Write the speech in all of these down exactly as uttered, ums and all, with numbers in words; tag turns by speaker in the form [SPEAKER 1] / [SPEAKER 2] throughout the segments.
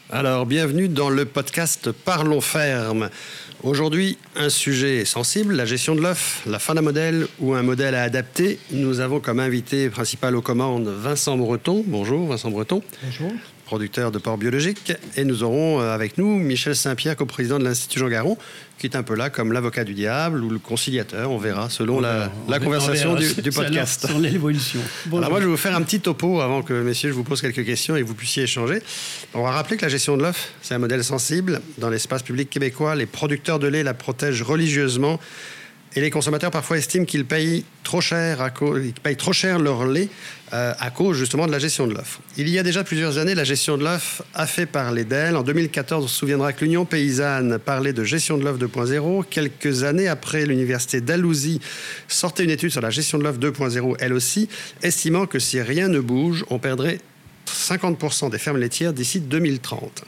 [SPEAKER 1] Alors, bienvenue dans le podcast Parlons Ferme. Aujourd'hui, un sujet sensible, la gestion de l'œuf, la fin d'un modèle ou un modèle à adapter. Nous avons comme invité principal aux commandes Vincent Breton. Bonjour Vincent Breton.
[SPEAKER 2] Bonjour.
[SPEAKER 1] Producteur de porc biologique. Et nous aurons avec nous Michel Saint-Pierre, coprésident de l'Institut Jean Garon, qui est un peu là comme l'avocat du diable ou le conciliateur, on verra, selon on la, verra, la conversation verra, du, du podcast.
[SPEAKER 2] Sur l'évolution.
[SPEAKER 1] Bonjour. Alors moi, je vais vous faire un petit topo avant que, messieurs, je vous pose quelques questions et que vous puissiez échanger. On va rappeler que la gestion de l'œuf, c'est un modèle sensible. Dans l'espace public québécois, les producteurs de lait la protègent religieusement. Et les consommateurs parfois estiment qu'ils payent trop cher, à cause, ils payent trop cher leur lait euh, à cause justement de la gestion de l'œuf. Il y a déjà plusieurs années, la gestion de l'œuf a fait parler d'elle. En deux mille quatorze, on se souviendra que l'Union paysanne parlait de gestion de l'œuf deux point zéro. Quelques années après, l'Université Dalhousie sortait une étude sur la gestion de l'œuf deux point zéro, elle aussi, estimant que si rien ne bouge, on perdrait cinquante pour cent des fermes laitières d'ici deux mille trente.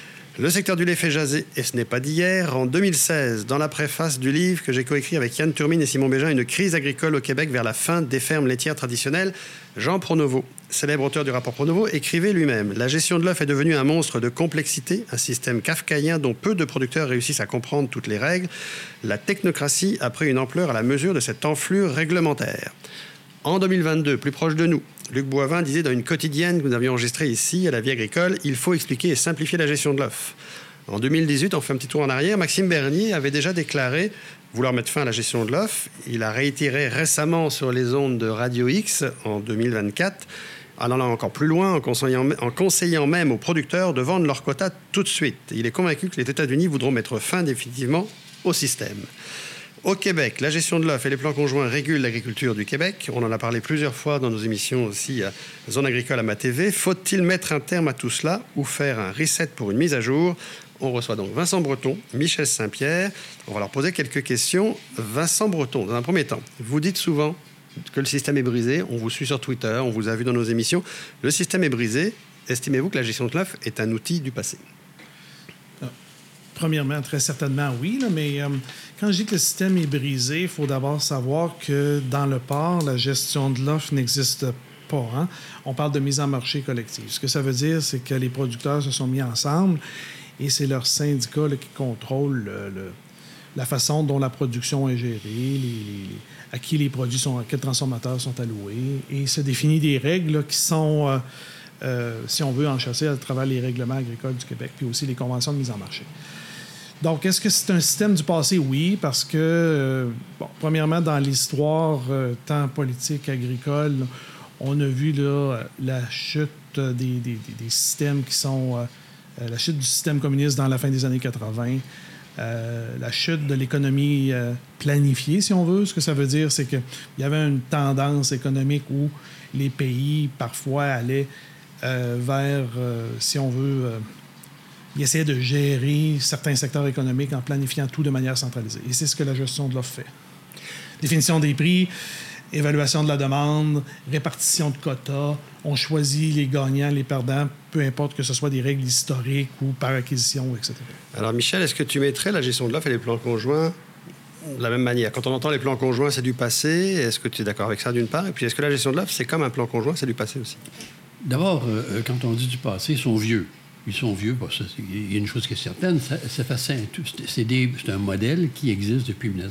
[SPEAKER 1] Le secteur du lait fait jaser, et ce n'est pas d'hier. En deux mille seize, dans la préface du livre que j'ai coécrit avec Yann Turmine et Simon Bégin, Une crise agricole au Québec vers la fin des fermes laitières traditionnelles, Jean Pronovo, célèbre auteur du rapport Pronovo, écrivait lui-même « La gestion de l'œuf est devenue un monstre de complexité, un système kafkaïen dont peu de producteurs réussissent à comprendre toutes les règles. La technocratie a pris une ampleur à la mesure de cette enflure réglementaire. » En deux mille vingt-deux, plus proche de nous, Luc Boivin disait dans une quotidienne que nous avions enregistrée ici, à la Vie agricole, « Il faut expliquer et simplifier la gestion de l'œuf ». En deux mille dix-huit, on fait un petit tour en arrière, Maxime Bernier avait déjà déclaré vouloir mettre fin à la gestion de l'œuf. Il a réitéré récemment sur les ondes de Radio X en deux mille vingt-quatre, allant encore plus loin, en conseillant, en conseillant même aux producteurs de vendre leurs quotas tout de suite. Il est convaincu que les États-Unis voudront mettre fin définitivement au système. Au Québec, la gestion de l'œuf et les plans conjoints régulent l'agriculture du Québec. On en a parlé plusieurs fois dans nos émissions aussi à Zone agricole à ma T V. Faut-il mettre un terme à tout cela ou faire un reset pour une mise à jour? On reçoit donc Vincent Breton, Michel Saint-Pierre. On va leur poser quelques questions. Vincent Breton, dans un premier temps, vous dites souvent que le système est brisé. On vous suit sur Twitter, on vous a vu dans nos émissions. Le système est brisé. Estimez-vous que la gestion de l'œuf est un outil du passé?
[SPEAKER 2] Premièrement, très certainement, oui. Là, mais euh, quand je dis que le système est brisé, il faut d'abord savoir que dans le porc, la gestion de l'œuf n'existe pas. Hein? On parle de mise en marché collective. Ce que ça veut dire, c'est que les producteurs se sont mis ensemble et c'est leur syndicat là, qui contrôle le, le, la façon dont la production est gérée, les, les, à qui les produits sont, à quels transformateurs sont alloués. Et il se définit des règles là, qui sont, euh, euh, si on veut, enchâssées à travers les règlements agricoles du Québec, puis aussi les conventions de mise en marché. Donc, est-ce que c'est un système du passé? Oui, parce que, euh, bon, premièrement, dans l'histoire euh, tant politique, agricole, on a vu là, la chute des, des, des systèmes qui sont... Euh, la chute du système communiste dans la fin des années quatre-vingt, euh, la chute de l'économie euh, planifiée, si on veut. Ce que ça veut dire, c'est qu'il y avait une tendance économique où les pays, parfois, allaient euh, vers, euh, si on veut... Euh, Il essayait de gérer certains secteurs économiques en planifiant tout de manière centralisée. Et c'est ce que la gestion de l'offre fait. Définition des prix, évaluation de la demande, répartition de quotas. On choisit les gagnants, les perdants, peu importe que ce soit des règles historiques ou par acquisition, et cetera.
[SPEAKER 1] Alors, Michel, est-ce que tu mettrais la gestion de l'offre et les plans conjoints de la même manière? Quand on entend les plans conjoints, c'est du passé. Est-ce que tu es d'accord avec ça, d'une part? Et puis, est-ce que la gestion de l'offre, c'est comme un plan conjoint, c'est du passé aussi?
[SPEAKER 3] D'abord, euh, quand on dit du passé, ils sont vieux. Ils sont vieux. Bon, ça, il y a une chose qui est certaine, ça, ça fait simple. C'est, des, c'est un modèle qui existe depuis dix-neuf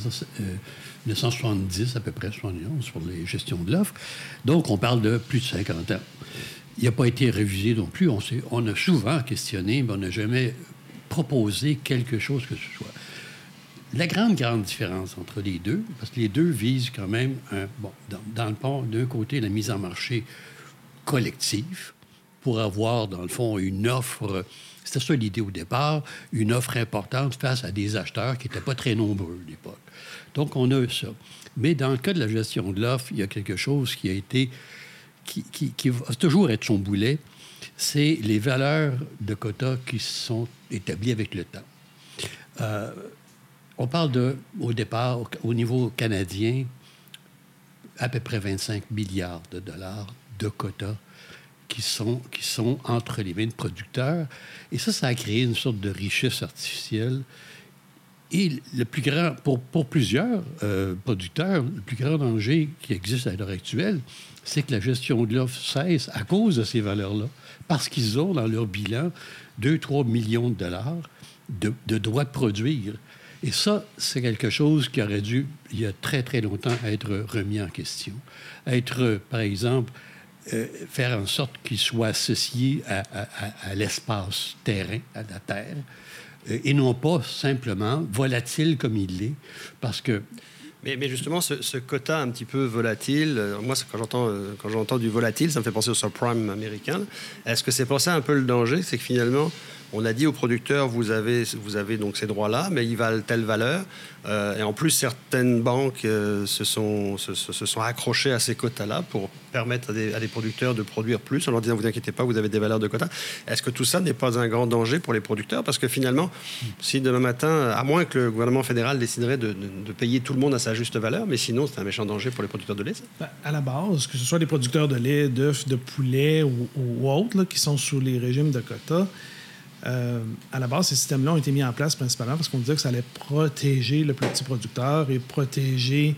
[SPEAKER 3] cent soixante-dix, à peu près soixante-onze, pour les gestions de l'offre. Donc, on parle de plus de cinquante ans. Il n'a pas été révisé non plus. On, s'est, on a souvent questionné, mais on n'a jamais proposé quelque chose que ce soit. La grande, grande différence entre les deux, parce que les deux visent quand même, un, bon, dans, dans le pont, d'un côté, la mise en marché collective, pour avoir, dans le fond, une offre, c'était ça l'idée au départ, une offre importante face à des acheteurs qui n'étaient pas très nombreux à l'époque. Donc, on a ça. Mais dans le cas de la gestion de l'offre, il y a quelque chose qui a été, qui, qui, qui va toujours être son boulet, c'est les valeurs de quotas qui sont établies avec le temps. Euh, on parle de, au départ, au, au niveau canadien, à peu près vingt-cinq milliards de dollars de quotas qui sont, qui sont entre les mains de producteurs. Et ça, ça a créé une sorte de richesse artificielle Et le plus grand, pour, pour plusieurs euh, producteurs, le plus grand danger qui existe à l'heure actuelle, c'est que la gestion de l'offre cesse à cause de ces valeurs-là, parce qu'ils ont dans leur bilan deux trois millions de dollars de, de droits de produire. Et ça, c'est quelque chose qui aurait dû, il y a très, très longtemps, être remis en question. Être, par exemple, euh, faire en sorte qu'il soit associé à, à, à l'espace terrain, à la Terre, euh, et non pas simplement volatile comme il l'est, parce que...
[SPEAKER 1] Mais, mais justement, ce, ce quota un petit peu volatile, euh, moi, quand j'entends, euh, quand j'entends du volatile, ça me fait penser au subprime américain. Est-ce que c'est pour ça un peu le danger? C'est que finalement, on a dit aux producteurs, vous avez, vous avez donc ces droits-là, mais ils valent telle valeur. Euh, et en plus, certaines banques euh, se, sont, se, se sont accrochées à ces quotas-là pour permettre à des, à des producteurs de produire plus en leur disant, vous inquiétez pas, vous avez des valeurs de quotas. Est-ce que tout ça n'est pas un grand danger pour les producteurs? Parce que finalement, si demain matin, à moins que le gouvernement fédéral déciderait de, de, de payer tout le monde à sa juste valeur, mais sinon, c'est un méchant danger pour les producteurs de lait, ça?
[SPEAKER 2] Ben, à la base, que ce soit les producteurs de lait, d'œufs, de poulet ou, ou autres là, qui sont sous les régimes de quotas, Euh, à la base, ces systèmes-là ont été mis en place principalement parce qu'on disait que ça allait protéger le petit producteur et protéger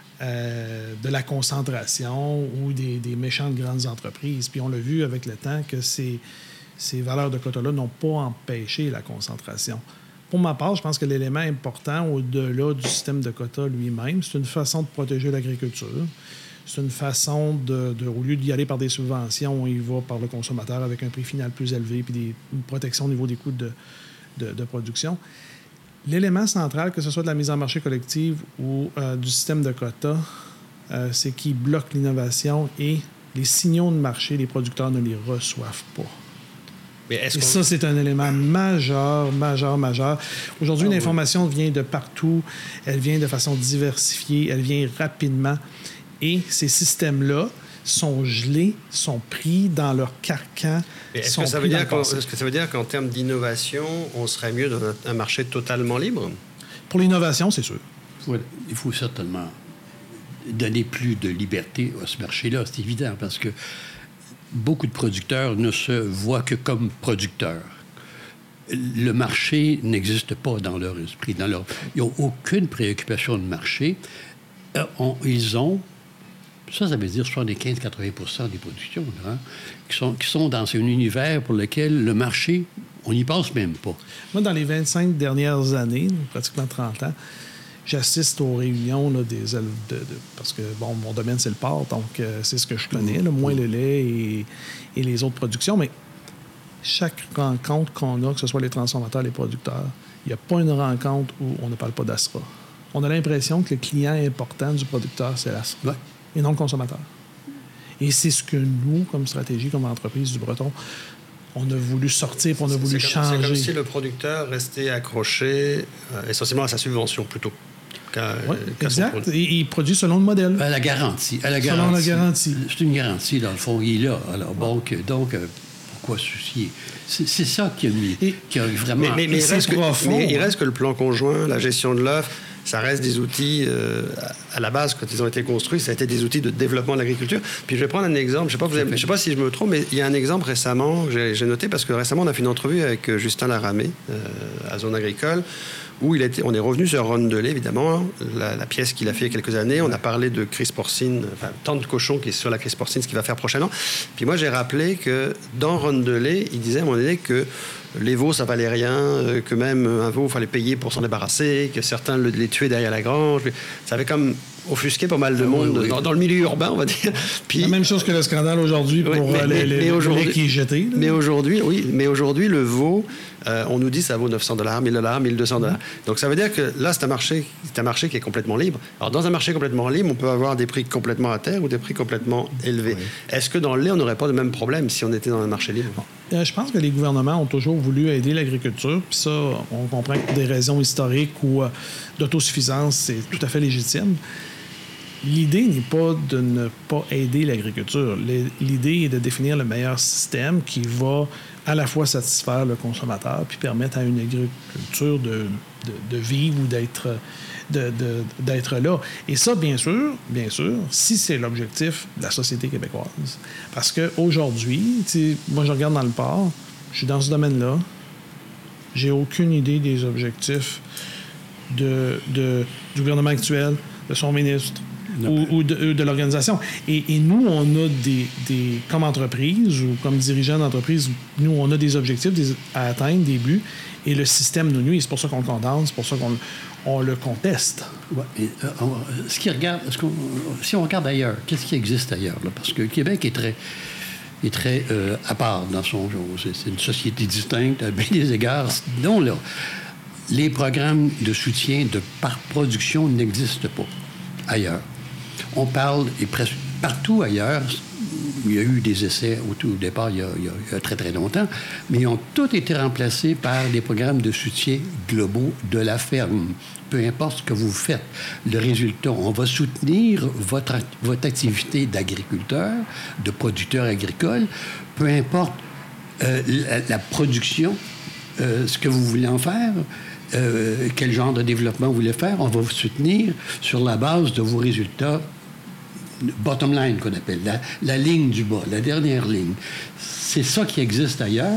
[SPEAKER 2] euh, de la concentration ou des, des méchantes grandes entreprises. Puis on l'a vu avec le temps que ces, ces valeurs de quotas-là n'ont pas empêché la concentration. Pour ma part, je pense que l'élément important au-delà du système de quotas lui-même, c'est une façon de protéger l'agriculture. C'est une façon de, de, au lieu d'y aller par des subventions, on y va par le consommateur avec un prix final plus élevé puis des, une protection au niveau des coûts de, de, de production. L'élément central, que ce soit de la mise en marché collective ou euh, du système de quotas, euh, c'est qu'il bloque l'innovation et les signaux de marché, les producteurs ne les reçoivent pas.
[SPEAKER 1] Mais est-ce
[SPEAKER 2] et
[SPEAKER 1] qu'on...
[SPEAKER 2] ça, c'est un élément majeur, majeur, majeur. Aujourd'hui, ah, l'information oui. vient de partout, elle vient de façon diversifiée, elle vient rapidement. Et ces systèmes-là sont gelés, sont pris dans leur carcan.
[SPEAKER 1] Est-ce que, ça veut dire qu'en, est-ce que ça veut dire qu'en termes d'innovation, on serait mieux dans un marché totalement libre?
[SPEAKER 2] Pour l'innovation, c'est sûr.
[SPEAKER 3] Oui, il faut certainement donner plus de liberté à ce marché-là, c'est évident, parce que beaucoup de producteurs ne se voient que comme producteurs. Le marché n'existe pas dans leur esprit. Dans leur... Ils n'ont aucune préoccupation de marché. Euh, on, ils ont... Ça, ça veut dire soixante-quinze à quatre-vingts pour cent des productions là, hein, qui, sont, qui sont dans un univers pour lequel le marché, on n'y pense même pas.
[SPEAKER 2] Moi, dans les vingt-cinq dernières années, pratiquement trente ans, j'assiste aux réunions là, des de, de, parce que, bon, mon domaine, c'est le porc, donc euh, c'est ce que je connais, là, moins le lait et, et les autres productions. Mais chaque rencontre qu'on a, que ce soit les transformateurs, les producteurs, il n'y a pas une rencontre où on ne parle pas d'Astra. On a l'impression que le client important du producteur, c'est l'Astra. Ouais. Et non le consommateur. Et c'est ce que nous, comme stratégie, comme entreprise du Breton, on a voulu sortir, puis on a voulu
[SPEAKER 1] c'est
[SPEAKER 2] changer.
[SPEAKER 1] Comme, c'est comme si le producteur restait accroché euh, essentiellement à sa subvention, plutôt. Qu'à,
[SPEAKER 2] oui,
[SPEAKER 1] qu'à
[SPEAKER 2] exact. Et il produit selon le modèle.
[SPEAKER 3] À la garantie. À la garantie.
[SPEAKER 2] Selon la garantie.
[SPEAKER 3] C'est une garantie, dans le fond, il est là. Alors, donc, donc euh, pourquoi soucier? C'est, c'est ça qui a, mis, et, qui a vraiment...
[SPEAKER 1] Mais, mais, mais, il reste que, mais il reste que le plan conjoint, la gestion de l'offre, ça reste des outils, euh, à la base, quand ils ont été construits, ça a été des outils de développement de l'agriculture. Puis je vais prendre un exemple, je ne sais, sais pas si je me trompe, mais il y a un exemple récemment que j'ai, j'ai noté, parce que récemment, on a fait une entrevue avec Justin Laramé, euh, à Zone Agricole, où il a été, on est revenu sur Rondelet, évidemment, hein, la, la pièce qu'il a fait il y a quelques années. On a parlé de crise porcine, enfin, tant de cochons qui est sur la crise porcine, ce qu'il va faire prochainement. Puis moi, j'ai rappelé que dans Rondelet, il disait à un moment donné que les veaux, ça valait rien, euh, que même un veau, il fallait payer pour s'en débarrasser, que certains le, les tuaient derrière la grange. Ça avait comme offusqué pas mal de monde oui, oui. Dans, dans le milieu urbain, on va dire. Puis,
[SPEAKER 2] la même chose que le scandale aujourd'hui pour oui, mais, les, mais, les, mais les qui est jeté. Là.
[SPEAKER 1] Mais aujourd'hui, oui, mais aujourd'hui, le veau, euh, on nous dit que ça vaut neuf cents dollars, mille dollars, mille deux cents dollars. Mmh. Donc ça veut dire que là, c'est un marché, c'est un marché qui est complètement libre. Alors dans un marché complètement libre, on peut avoir des prix complètement à terre ou des prix complètement élevés. Oui. Est-ce que dans le lait, on n'aurait pas le même problème si on était dans un marché libre?
[SPEAKER 2] Bon. Euh, je pense que les gouvernements ont toujours voulu aider l'agriculture, puis ça, on comprend que pour des raisons historiques ou euh, d'autosuffisance, c'est tout à fait légitime. L'idée n'est pas de ne pas aider l'agriculture. L'idée est de définir le meilleur système qui va à la fois satisfaire le consommateur puis permettre à une agriculture de, de, de vivre ou d'être, de, de, d'être là. Et ça, bien sûr, bien sûr, si c'est l'objectif de la société québécoise. Parce qu'aujourd'hui, moi, je regarde dans le port, je suis dans ce domaine-là, j'ai aucune idée des objectifs de, de, du gouvernement actuel, de son ministre ou, ou de, de l'organisation. Et, et nous, on a des, des... Comme entreprise ou comme dirigeant d'entreprise, nous, on a des objectifs des, à atteindre, des buts, et le système nous nuit. C'est pour ça qu'on le condamne, c'est pour ça qu'on on le conteste.
[SPEAKER 3] Ouais, et, euh, on, ce qui regarde, ce qu'on, si on regarde ailleurs, qu'est-ce qui existe ailleurs? Là? Parce que le Québec est très... est très euh, à part dans son genre. C'est, c'est une société distincte à bien des égards. Non, là, les programmes de soutien de par production n'existent pas ailleurs. On parle, et presque partout ailleurs, il y a eu des essais au, tout, au départ, il y, a, il y a très, très longtemps, mais ils ont tous été remplacés par des programmes de soutien globaux de la ferme. Peu importe ce que vous faites, le résultat, on va soutenir votre, votre activité d'agriculteur, de producteur agricole, peu importe euh, la, la production, euh, ce que vous voulez en faire, euh, quel genre de développement vous voulez faire, on va vous soutenir sur la base de vos résultats bottom line qu'on appelle, la, la ligne du bas, la dernière ligne. C'est ça qui existe ailleurs.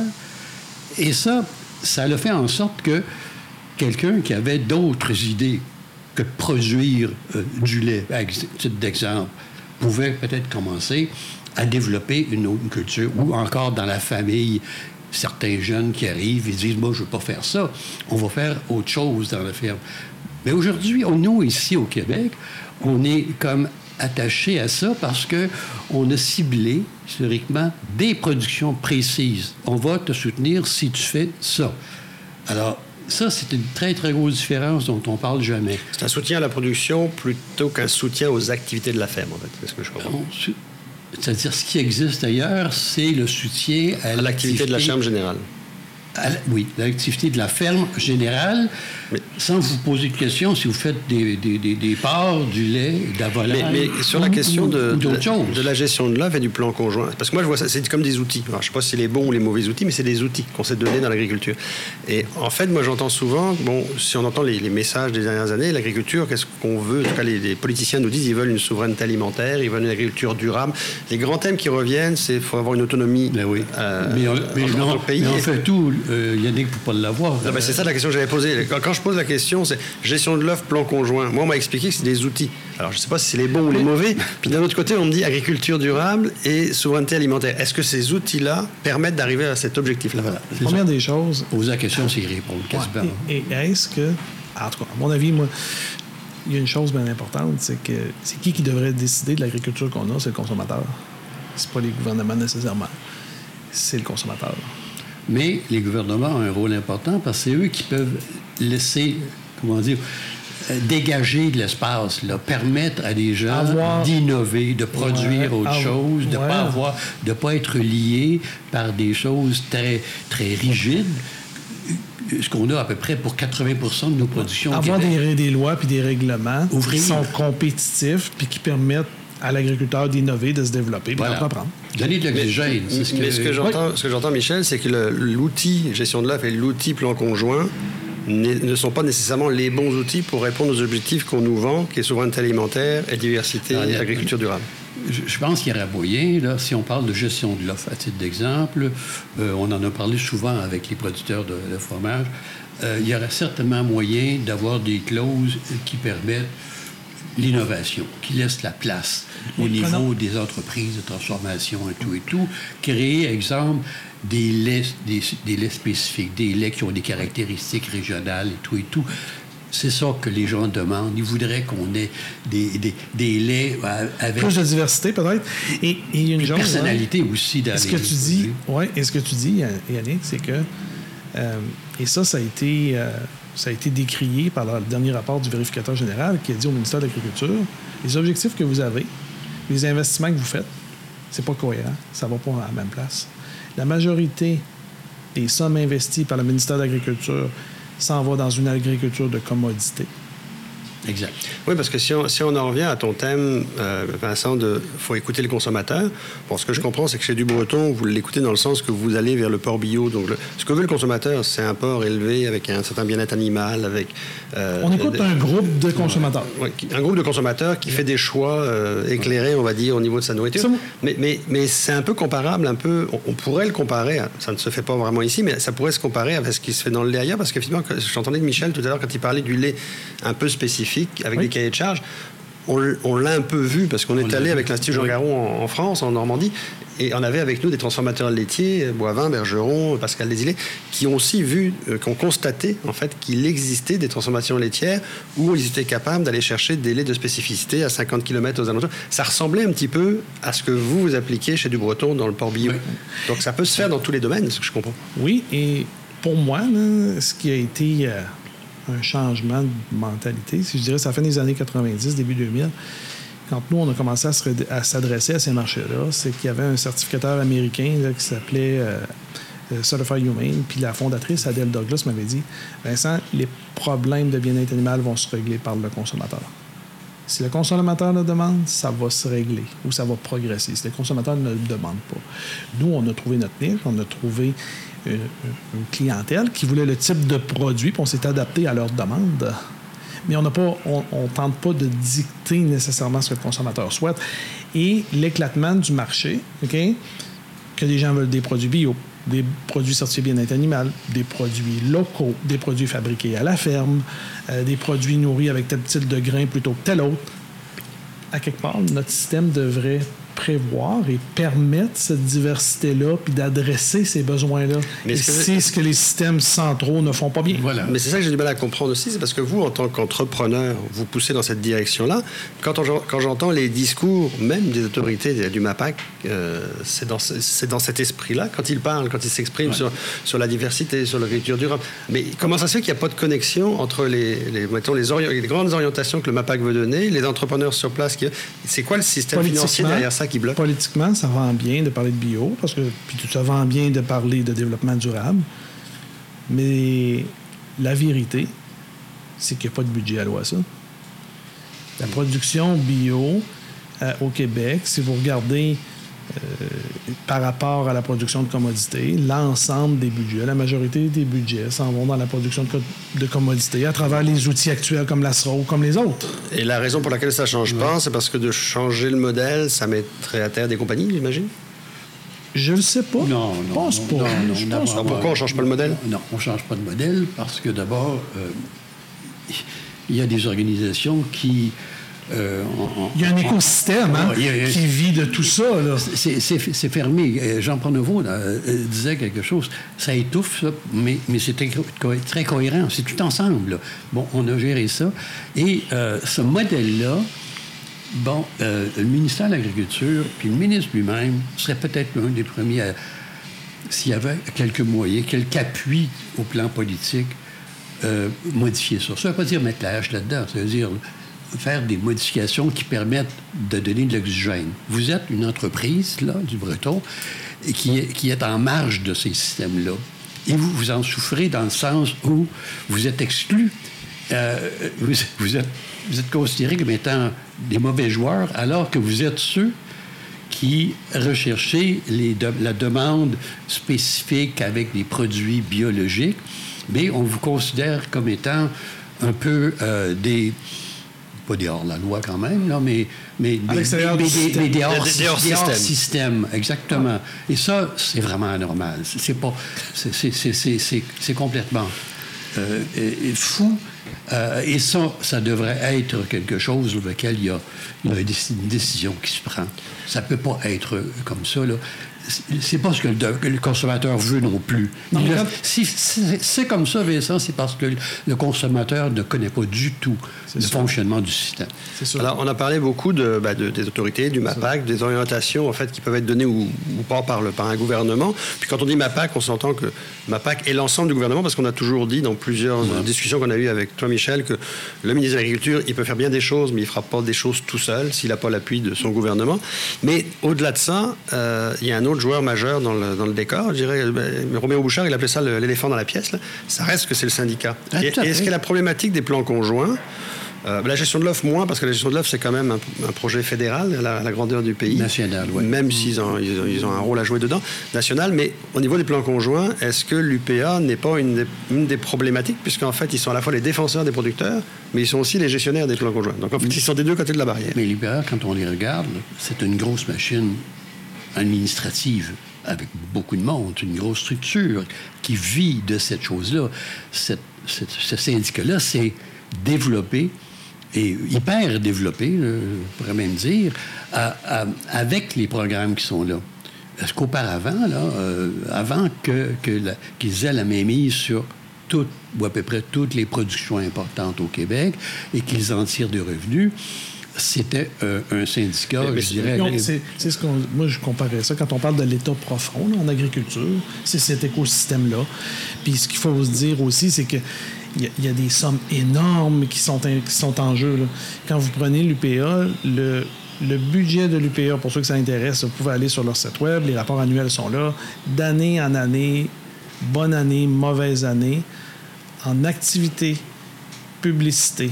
[SPEAKER 3] Et ça, ça a fait en sorte que quelqu'un qui avait d'autres idées que de produire euh, du lait, à titre d'exemple, pouvait peut-être commencer à développer une autre culture, ou encore dans la famille, certains jeunes qui arrivent et disent « Moi, je ne veux pas faire ça. On va faire autre chose dans la ferme. » Mais aujourd'hui, on, nous, ici au Québec, on est comme attaché à ça parce qu'on a ciblé, historiquement, des productions précises. On va te soutenir si tu fais ça. Alors, ça, c'est une très, très grosse différence dont on parle jamais.
[SPEAKER 1] C'est un soutien à la production plutôt qu'un soutien aux activités de la ferme, en fait. C'est ce que je comprends.
[SPEAKER 3] C'est-à-dire, ce qui existe ailleurs, c'est le soutien à,
[SPEAKER 1] à l'activité de la ferme générale.
[SPEAKER 3] À, oui, l'activité de la ferme générale, mais, sans vous poser de questions si vous faites des, des, des, des porcs, du lait, de la volaille.
[SPEAKER 1] Mais, mais sur la
[SPEAKER 3] ou,
[SPEAKER 1] question
[SPEAKER 3] ou,
[SPEAKER 1] de,
[SPEAKER 3] ou
[SPEAKER 1] de, la, de la gestion de l'œuf et du plan conjoint, parce que moi je vois ça, c'est comme des outils. Alors, je ne sais pas si c'est les bons ou les mauvais outils, mais c'est des outils qu'on s'est donnés dans l'agriculture. Et en fait, moi j'entends souvent, bon, si on entend les, les messages des dernières années, l'agriculture, qu'est-ce qu'on veut? En tout cas, les, les politiciens nous disent ils veulent une souveraineté alimentaire, ils veulent une agriculture durable. Les grands thèmes qui reviennent, c'est qu'il faut avoir une autonomie
[SPEAKER 3] mais oui.
[SPEAKER 1] euh,
[SPEAKER 3] mais on, mais
[SPEAKER 1] dans
[SPEAKER 3] non,
[SPEAKER 1] notre pays.
[SPEAKER 3] Mais on fait tout, euh, Yannick, pour ne pas l'avoir.
[SPEAKER 1] Non, ben c'est ça la question que j'avais posée. Quand, quand je pose la question, c'est gestion de l'œuf, plan conjoint. Moi, on m'a expliqué que c'est des outils. Alors, je ne sais pas si c'est les bons ou les mauvais. Puis d'un autre côté, on me dit agriculture durable et souveraineté alimentaire. Est-ce que ces outils-là permettent d'arriver à cet objectif-là?
[SPEAKER 2] Voilà. La première des choses...
[SPEAKER 3] Poser la question, c'est y répondre.
[SPEAKER 2] Ouais, et, et est-ce que... En tout cas, à mon avis, moi, il y a une chose bien importante, c'est que c'est qui qui devrait décider de l'agriculture qu'on a? C'est le consommateur. C'est pas les gouvernements nécessairement. C'est le consommateur.
[SPEAKER 3] Mais les gouvernements ont un rôle important parce que c'est eux qui peuvent laisser, comment dire, dégager de l'espace, là, permettre à des gens avoir... d'innover, de produire ouais, autre avoir... chose, de ne ouais. pas avoir, de pas être liés par des choses très, très rigides. Ce qu'on a à peu près pour quatre-vingts pour cent de nos productions.
[SPEAKER 2] Avoir des, des lois puis des règlements
[SPEAKER 3] Ouvrir.
[SPEAKER 2] qui sont compétitifs puis qui permettent à l'agriculteur d'innover, de se développer,
[SPEAKER 3] voilà.
[SPEAKER 2] d'entreprendre.
[SPEAKER 3] Donner de l'oxygène.
[SPEAKER 1] Mais,
[SPEAKER 3] c'est ce
[SPEAKER 1] mais
[SPEAKER 3] que,
[SPEAKER 1] ce que j'entends,
[SPEAKER 2] oui.
[SPEAKER 1] ce que j'entends, Michel, c'est que le, l'outil gestion de l'œuf et l'outil plan conjoint ne sont pas nécessairement les bons outils pour répondre aux objectifs qu'on nous vend, qui est souveraineté alimentaire et diversité, et agriculture durable.
[SPEAKER 3] Je, je pense qu'il y aurait moyen, là, si on parle de gestion de l'offre, à titre d'exemple, euh, on en a parlé souvent avec les producteurs de, de fromage, euh, il y aurait certainement moyen d'avoir des clauses qui permettent l'innovation, qui laisse la place au niveau prenons. des entreprises de transformation et tout et tout. Créer, exemple, des laits, des, des laits spécifiques, des laits qui ont des caractéristiques régionales et tout et tout. C'est ça que les gens demandent. Ils voudraient qu'on ait des, des, des laits avec...
[SPEAKER 2] plus de diversité, peut-être. Et, et une chose,
[SPEAKER 3] personnalité
[SPEAKER 2] hein,
[SPEAKER 3] aussi. Dans
[SPEAKER 2] ce
[SPEAKER 3] les...
[SPEAKER 2] que tu dis, ouais, et ce que tu dis, Yannick, c'est que... Euh, et ça, ça a été... Euh, Ça a été décrié par le dernier rapport du vérificateur général qui a dit au ministère de l'Agriculture, les objectifs que vous avez, les investissements que vous faites, c'est pas cohérent, ça va pas à la même place. La majorité des sommes investies par le ministère de l'Agriculture s'en va dans une agriculture de commodité.
[SPEAKER 3] Exact.
[SPEAKER 1] Oui, parce que si on, si on en revient à ton thème, euh, Vincent, de faut écouter le consommateur. Bon, ce que je comprends, c'est que chez Dubreton, vous l'écoutez dans le sens que vous allez vers le porc bio. Donc, le, ce que veut le consommateur, c'est un porc élevé avec un certain bien-être animal, avec...
[SPEAKER 2] Euh, on écoute euh, un groupe de consommateurs.
[SPEAKER 1] Ouais, un groupe de consommateurs qui fait des choix euh, éclairés, on va dire, au niveau de sa nourriture. Ça, mais, mais, mais c'est un peu comparable, un peu... On, on pourrait le comparer, ça ne se fait pas vraiment ici, mais ça pourrait se comparer avec ce qui se fait dans le lait ailleurs, parce qu'effectivement, j'entendais de Michel tout à l'heure quand il parlait du lait un peu spécifique, avec oui. des cahiers de charges. On, on l'a un peu vu, parce qu'on on est allé avec l'Institut Jean Garon en, en France, en Normandie, et on avait avec nous des transformateurs laitiers, Boivin, Bergeron, Pascal Desilets, qui ont aussi vu, euh, qui ont constaté, en fait, qu'il existait des transformations laitières où ils étaient capables d'aller chercher des laits de spécificité à cinquante kilomètres aux alentours. Ça ressemblait un petit peu à ce que vous, vous appliquez chez Dubreton dans le porc bio. Oui. Donc ça peut se faire dans tous les domaines, ce que je comprends.
[SPEAKER 2] Oui, et pour moi, là, ce qui a été... Euh... un changement de mentalité. Si je dirais, ça fait des années quatre-vingt-dix, début deux mille. Quand nous, on a commencé à, se red- à s'adresser à ces marchés-là, c'est qu'il y avait un certificateur américain là, qui s'appelait euh, euh, Certified Humane, puis la fondatrice, Adele Douglas, m'avait dit « Vincent, les problèmes de bien-être animal vont se régler par le consommateur. Si le consommateur le demande, ça va se régler ou ça va progresser. Si le consommateur ne le demande pas. » Nous, on a trouvé notre niche, on a trouvé Une, une clientèle qui voulait le type de produit, puis on s'est adapté à leur demande. Mais on n'a pas, on ne tente pas de dicter nécessairement ce que le consommateur souhaite. Et l'éclatement du marché, OK, que les gens veulent des produits bio, des produits certifiés bien-être animal, des produits locaux, des produits fabriqués à la ferme, euh, des produits nourris avec tel type de grain plutôt que tel autre. À quelque part, notre système devrait prévoir et permettre cette diversité-là puis d'adresser ces besoins-là. Mais et c'est ce que les systèmes centraux ne font pas bien.
[SPEAKER 1] Voilà. Mais c'est ça que j'ai du mal à comprendre aussi, c'est parce que vous, en tant qu'entrepreneur, vous poussez dans cette direction-là. Quand, on, quand j'entends les discours, même des autorités du MAPAC, euh, c'est, dans, c'est dans cet esprit-là, quand ils parlent, quand ils s'expriment ouais. sur, sur la diversité, sur l'agriculture durable. Mais comment ça se fait qu'il n'y a pas de connexion entre les, les, mettons, les, ori- les grandes orientations que le MAPAC veut donner, les entrepreneurs sur place? Qui, c'est quoi le système financier derrière ça qui bloque?
[SPEAKER 2] Politiquement, ça vend bien de parler de bio, parce que puis ça vend bien de parler de développement durable. Mais la vérité, c'est qu'il n'y a pas de budget alloué à ça. La production bio euh, au Québec, si vous regardez euh, par rapport à la production de commodités, l'ensemble des budgets, la majorité des budgets s'en vont dans la production de, co- de commodités à travers les outils actuels comme l'A S R O ou comme les autres.
[SPEAKER 1] Et la raison pour laquelle ça ne change pas, c'est parce que de changer le modèle, ça mettrait à terre des compagnies, j'imagine?
[SPEAKER 2] Je ne sais pas.
[SPEAKER 3] Non, non.
[SPEAKER 2] Je pense pas.
[SPEAKER 3] Non, non,
[SPEAKER 2] je
[SPEAKER 3] non,
[SPEAKER 2] pense
[SPEAKER 3] non,
[SPEAKER 2] pas.
[SPEAKER 1] Pourquoi on ne change pas le modèle?
[SPEAKER 3] Non, on ne change pas de modèle parce que d'abord, euh, il y a des organisations qui...
[SPEAKER 2] Euh, on, on, il y a un écosystème hein, on, il y a, qui vit de tout ça. Là.
[SPEAKER 3] C'est, c'est, c'est fermé. Jean Pronovost là, disait quelque chose. Ça étouffe, ça, mais, mais c'est très, très cohérent. C'est tout ensemble. Là. Bon, on a géré ça. Et euh, ce modèle-là, bon, euh, le ministère de l'Agriculture, puis le ministre lui-même, serait peut-être l'un des premiers à, s'il y avait quelques moyens, quelques appuis au plan politique, euh, modifier ça. Ça ne veut pas dire mettre la hache là-dedans. Ça veut dire faire des modifications qui permettent de donner de l'oxygène. Vous êtes une entreprise, là, Dubreton, qui est, qui est en marge de ces systèmes-là. Et vous, vous en souffrez dans le sens où vous êtes exclus. Euh, vous, vous, êtes, vous êtes considérés comme étant des mauvais joueurs, alors que vous êtes ceux qui recherchez les de, la demande spécifique avec des produits biologiques, mais on vous considère comme étant un peu euh, des... pas des hors-la-loi quand même, là, mais, mais, mais, mais, des, mais des hors-système. Exactement. Et ça, c'est vraiment anormal. C'est, pas, c'est, c'est, c'est, c'est, c'est, c'est complètement euh, fou. Euh, et ça, ça devrait être quelque chose sur lequel il y a, il y a une décision qui se prend. Ça ne peut pas être comme ça, là. C'est pas ce que le, que le consommateur veut non plus. Non, il a, si, c'est, c'est comme ça, Vincent, c'est parce que le consommateur ne connaît pas du tout c'est le sûr. fonctionnement du système.
[SPEAKER 1] C'est sûr. Alors, on a parlé beaucoup de, ben, de, des autorités, du MAPAC, des orientations en fait, qui peuvent être données ou, ou pas par, le, par un gouvernement. Puis quand on dit MAPAC, on s'entend que MAPAC est l'ensemble du gouvernement, parce qu'on a toujours dit dans plusieurs ouais. discussions qu'on a eues avec toi, Michel, que le ministre de l'Agriculture, il peut faire bien des choses, mais il ne fera pas des choses tout seul s'il n'a pas l'appui de son gouvernement. Mais au-delà de ça, euh, il y a un autre joueur majeur dans le, dans le décor. Je dirais, ben, Roméo Bouchard, il appelait ça le, l'éléphant dans la pièce. Là. Ça reste que c'est le syndicat. Ah, et, et est-ce que la problématique des plans conjoints, Euh, la gestion de l'offre, moins, parce que la gestion de l'offre, c'est quand même un, un projet fédéral, à la, à la grandeur du pays.
[SPEAKER 3] National, oui.
[SPEAKER 1] Même s'ils ont, ils ont, ils ont un rôle à jouer dedans. National, mais au niveau des plans conjoints, est-ce que l'U P A n'est pas une des, une des problématiques, puisqu'en fait, ils sont à la fois les défenseurs des producteurs, mais ils sont aussi les gestionnaires des plans conjoints. Donc, en fait, ils sont des deux côtés de la barrière.
[SPEAKER 3] Mais l'U P A, quand on les regarde, c'est une grosse machine administrative avec beaucoup de monde, une grosse structure qui vit de cette chose-là. Cette, cette, ce syndicat-là s'est développé et hyper développé, je pourrais même dire, à, à, avec les programmes qui sont là. Est-ce qu'auparavant, là, euh, avant que, que la, qu'ils aient la mainmise sur toutes, ou à peu près toutes les productions importantes au Québec et qu'ils en tirent des revenus, c'était euh, un syndicat,
[SPEAKER 1] mais, mais
[SPEAKER 3] je dirais...
[SPEAKER 2] Non, c'est, c'est ce qu'on, moi, je comparais ça. Quand on parle de l'État profond là, en agriculture, c'est cet écosystème-là. Puis ce qu'il faut se dire aussi, c'est que il y, y a des sommes énormes qui sont, in, qui sont en jeu. Là. Quand vous prenez l'U P A, le, le budget de l'U P A, pour ceux que ça intéresse, vous pouvez aller sur leur site web, les rapports annuels sont là. D'année en année, bonne année, mauvaise année, en activité, publicité,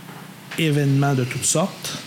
[SPEAKER 2] événements de toutes sortes,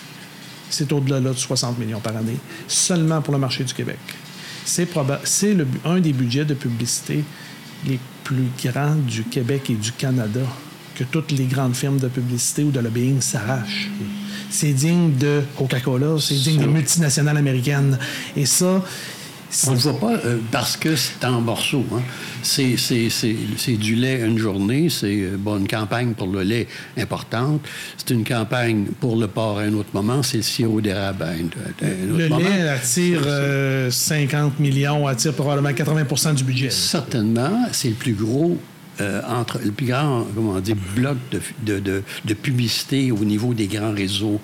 [SPEAKER 2] c'est au-delà là, de soixante millions par année, seulement pour le marché du Québec. C'est, proba- c'est le, un des budgets de publicité les plus grands du Québec et du Canada, que toutes les grandes firmes de publicité ou de lobbying s'arrachent. C'est digne de Coca-Cola, c'est digne de multinationales américaines. Et ça...
[SPEAKER 3] On ne le voit pas euh, parce que c'est en morceaux. Hein. C'est, c'est, c'est, c'est du lait une journée, c'est euh, bon, une campagne pour le lait importante. C'est une campagne pour le porc à un autre moment, c'est le sirop d'érable à un, à un autre
[SPEAKER 2] le
[SPEAKER 3] moment.
[SPEAKER 2] Le lait attire euh, cinquante millions, attire probablement quatre-vingts pour cent du budget.
[SPEAKER 3] Certainement, c'est le plus gros... Euh, entre le plus grand, comment dire, bloc de, de, de, de publicité au niveau des grands réseaux,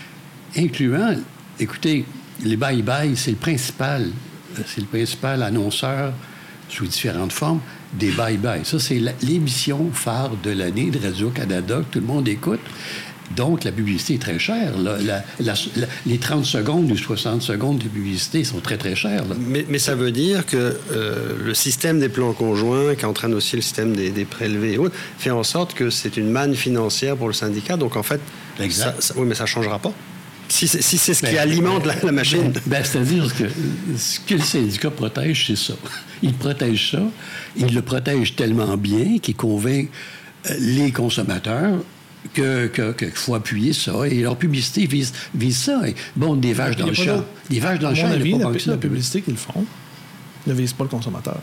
[SPEAKER 3] incluant, écoutez, les bye-bye, c'est le principal... c'est le principal annonceur, sous différentes formes, des bye-bye. Ça, c'est la, l'émission phare de l'année de Radio-Canada que tout le monde écoute. Donc, la publicité est très chère. Là. La, la, la, les trente secondes ou soixante secondes de publicité sont très, très chères. Là.
[SPEAKER 1] Mais, mais ça veut dire que euh, le système des plans conjoints, qui entraîne aussi le système des, des prélevés et autres, fait en sorte que c'est une manne financière pour le syndicat. Donc, en fait, ça, ça, oui, mais ça ne changera pas. Si c'est, si c'est ce ben, qui alimente ben, la, la machine.
[SPEAKER 3] Ben, ben, c'est-à-dire que ce que le syndicat protège, c'est ça. Il protège ça. Il le protège tellement bien qu'il convainc les consommateurs que, que, que qu'il faut appuyer ça. Et leur publicité vise, vise ça. Et, bon, des vaches dans le champ. Des vaches dans le champ, il n'y a pas
[SPEAKER 2] la,
[SPEAKER 3] ça.
[SPEAKER 2] La publicité qu'ils font ne vise pas le consommateur.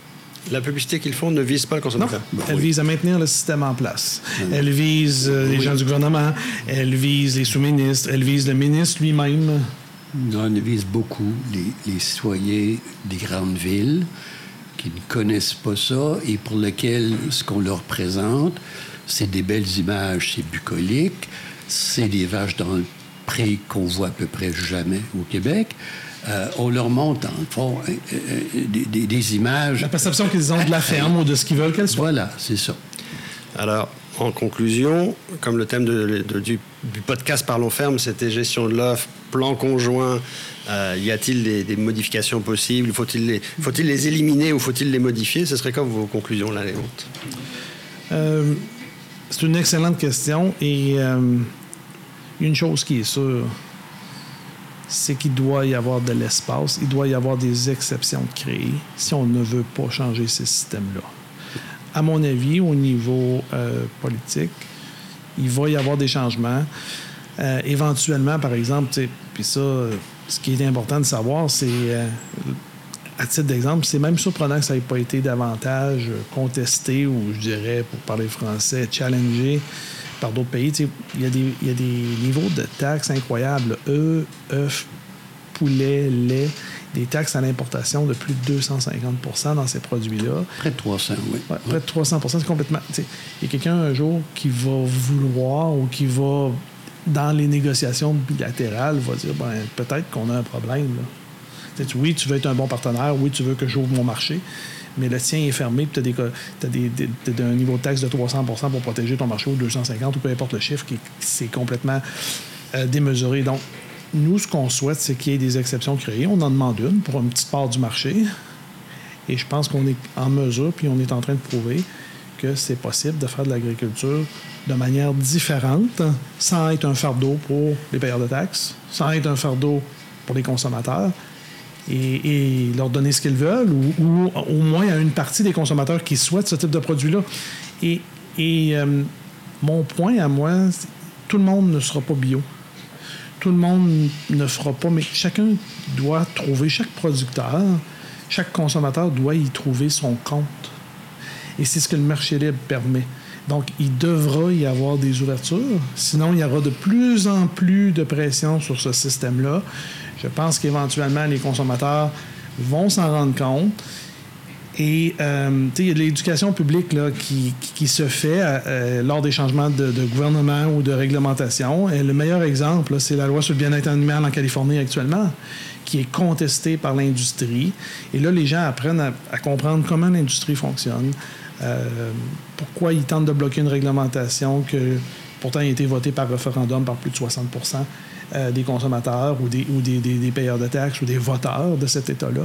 [SPEAKER 1] La publicité qu'ils font ne vise pas le consommateur.
[SPEAKER 2] Non, elle oui. vise à maintenir le système en place. Mmh. Elle vise euh, les oui. gens du gouvernement, elle vise les sous-ministres, elle vise le ministre lui-même.
[SPEAKER 3] Non, elle vise beaucoup les, les citoyens des grandes villes qui ne connaissent pas ça et pour lesquels ce qu'on leur présente, c'est des belles images, c'est bucolique, c'est des vaches dans le pré qu'on voit à peu près jamais au Québec. Euh, on leur montre, en fond, euh, euh, des, des, des images...
[SPEAKER 2] La perception qu'ils ont de la ferme ou de ce qu'ils veulent qu'elle soit.
[SPEAKER 3] Voilà, c'est ça.
[SPEAKER 1] Alors, en conclusion, comme le thème de, de, du, du podcast Parlons Ferme, c'était gestion de l'offre, plan conjoint, euh, y a-t-il des, des modifications possibles? Faut-il les, faut-il les éliminer ou faut-il les modifier? Ce serait quoi vos conclusions, là, les autres?
[SPEAKER 2] Euh, c'est une excellente question et euh, une chose qui est sûre, c'est qu'il doit y avoir de l'espace, il doit y avoir des exceptions de créer si on ne veut pas changer ces systèmes-là. À mon avis, au niveau euh, politique, il va y avoir des changements. Euh, éventuellement, par exemple, puis ça, ce qui est important de savoir, c'est, euh, à titre d'exemple, c'est même surprenant que ça n'ait pas été davantage contesté ou, je dirais, pour parler français, challengé par d'autres pays. Il y, y a des niveaux de taxes incroyables. œufs, œufs, poulet, lait, des taxes à l'importation de plus de deux cent cinquante pour cent dans ces produits-là.
[SPEAKER 3] Près de trois cents, oui.
[SPEAKER 2] Ouais, près de trois cents pour cent, c'est complètement... Il y a quelqu'un un jour qui va vouloir ou qui va, dans les négociations bilatérales, va dire, ben peut-être qu'on a un problème. Là. Oui, tu veux être un bon partenaire, oui, tu veux que j'ouvre mon marché, mais le tien est fermé, puis tu as, des, des, des, un niveau de taxe de trois cents pour cent pour protéger ton marché ou deux cent cinquante ou peu importe le chiffre, qui, qui c'est complètement euh, démesuré. Donc, nous, ce qu'on souhaite, c'est qu'il y ait des exceptions créées. On en demande une pour une petite part du marché. Et je pense qu'on est en mesure, puis on est en train de prouver que c'est possible de faire de l'agriculture de manière différente, sans être un fardeau pour les payeurs de taxes, sans être un fardeau pour les consommateurs, et, et leur donner ce qu'ils veulent, ou, ou au moins à une partie des consommateurs qui souhaitent ce type de produit-là. Et, et euh, mon point à moi, c'est, tout le monde ne sera pas bio. Tout le monde ne fera pas, mais chacun doit trouver, chaque producteur, chaque consommateur doit y trouver son compte. Et c'est ce que le marché libre permet. Donc, il devra y avoir des ouvertures. Sinon, il y aura de plus en plus de pression sur ce système-là. Je pense qu'éventuellement, les consommateurs vont s'en rendre compte. Et euh, il y a de l'éducation publique là, qui, qui, qui se fait euh, lors des changements de, de gouvernement ou de réglementation. Et le meilleur exemple, là, c'est la loi sur le bien-être animal en Californie actuellement, qui est contestée par l'industrie. Et là, les gens apprennent à, à comprendre comment l'industrie fonctionne, euh, pourquoi ils tentent de bloquer une réglementation que pourtant a été votée par référendum par plus de soixante pour cent euh, des consommateurs ou, des, ou des, des, des payeurs de taxes ou des voteurs de cet État-là.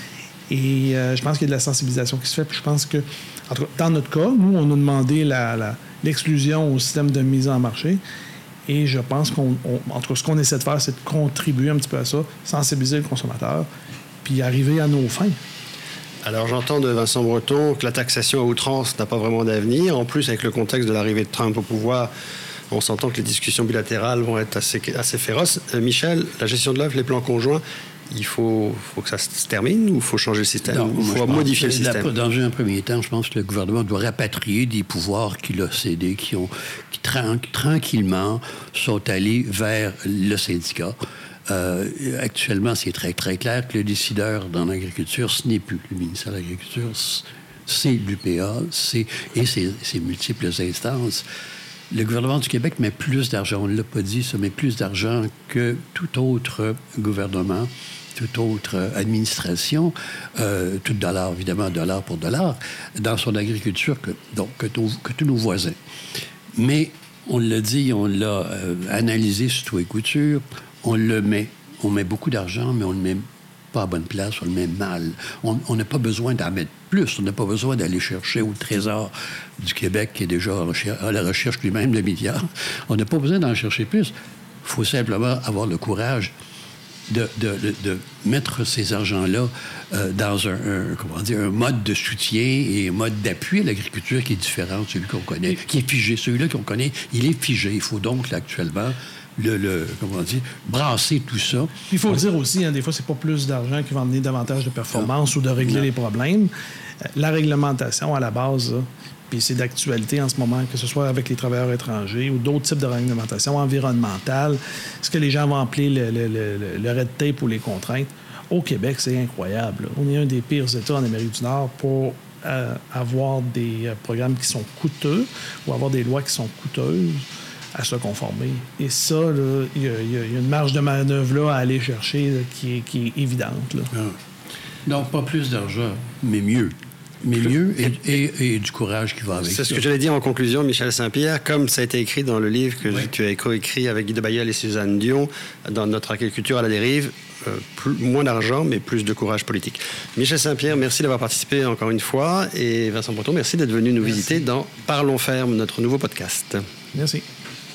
[SPEAKER 2] Et euh, je pense qu'il y a de la sensibilisation qui se fait. Puis je pense que, en tout cas, dans notre cas, nous, on a demandé la, la, l'exclusion au système de mise en marché. Et je pense qu'on, on, en tout cas, ce qu'on essaie de faire, c'est de contribuer un petit peu à ça, sensibiliser le consommateur, puis arriver à nos fins.
[SPEAKER 1] Alors, j'entends de Vincent Breton que la taxation à outrance n'a pas vraiment d'avenir. En plus, avec le contexte de l'arrivée de Trump au pouvoir, on s'entend que les discussions bilatérales vont être assez, assez féroces. Euh, Michel, la gestion de l'offre, les plans conjoints, il faut, faut que ça se termine ou il faut changer le système?
[SPEAKER 3] Non,
[SPEAKER 1] il faut modifier le système?
[SPEAKER 3] La, dans un premier temps, je pense que le gouvernement doit rapatrier des pouvoirs qu'il a cédés, qui, ont, qui tran- tranquillement sont allés vers le syndicat. Euh, actuellement, c'est très, très clair que le décideur dans l'agriculture, ce n'est plus le ministère de l'Agriculture, c'est l'U P A c'est, et ses, ses multiples instances. Le gouvernement du Québec met plus d'argent, on ne l'a pas dit, ça met plus d'argent que tout autre gouvernement, toute autre administration, euh, tout dollar, évidemment, dollar pour dollar, dans son agriculture que, donc, que, to, que tous nos voisins. Mais, on l'a dit, on l'a euh, analysé sur tout et couture, on le met, on met beaucoup d'argent, mais on le met pas à bonne place, on le met mal. On n'a pas besoin d'en mettre plus, on n'a pas besoin d'aller chercher au Trésor du Québec, qui est déjà à la recherche lui-même de milliards. On n'a pas besoin d'en chercher plus. Il faut simplement avoir le courage de, de, de, de mettre ces argents-là euh, dans un, un, comment dire, un mode de soutien et un mode d'appui à l'agriculture qui est différent de celui qu'on connaît, qui est figé. Celui-là qu'on connaît, il est figé. Il faut donc, là, actuellement, le, le, comment dire, brasser tout ça.
[SPEAKER 2] Il faut le dire aussi, hein, des fois, c'est pas plus d'argent qui va amener davantage de performance non. ou de régler non. les problèmes. La réglementation, à la base, là, puis c'est d'actualité en ce moment, que ce soit avec les travailleurs étrangers ou d'autres types de réglementation environnementale, ce que les gens vont appeler le, le, le, le red tape ou les contraintes. Au Québec, c'est incroyable. Là. On est un des pires États en Amérique du Nord pour euh, avoir des euh, programmes qui sont coûteux ou avoir des lois qui sont coûteuses à se conformer. Et ça, il y, y a une marge de manœuvre là, à aller chercher là, qui, est, qui est évidente. Là.
[SPEAKER 3] Ah. Donc, pas plus d'argent, mais mieux. Mais mieux et, et, et du courage qui va avec
[SPEAKER 1] C'est
[SPEAKER 3] ça.
[SPEAKER 1] ce que j'allais dire en conclusion, Michel Saint-Pierre, comme ça a été écrit dans le livre que
[SPEAKER 3] oui.
[SPEAKER 1] tu as coécrit avec Guy de Bailleul et Suzanne Dion, dans Notre agriculture à la dérive, euh, plus, moins d'argent, mais plus de courage politique. Michel Saint-Pierre, merci d'avoir participé encore une fois. Et Vincent Breton, merci d'être venu nous merci. visiter dans Parlons Ferme, notre nouveau podcast.
[SPEAKER 2] Merci.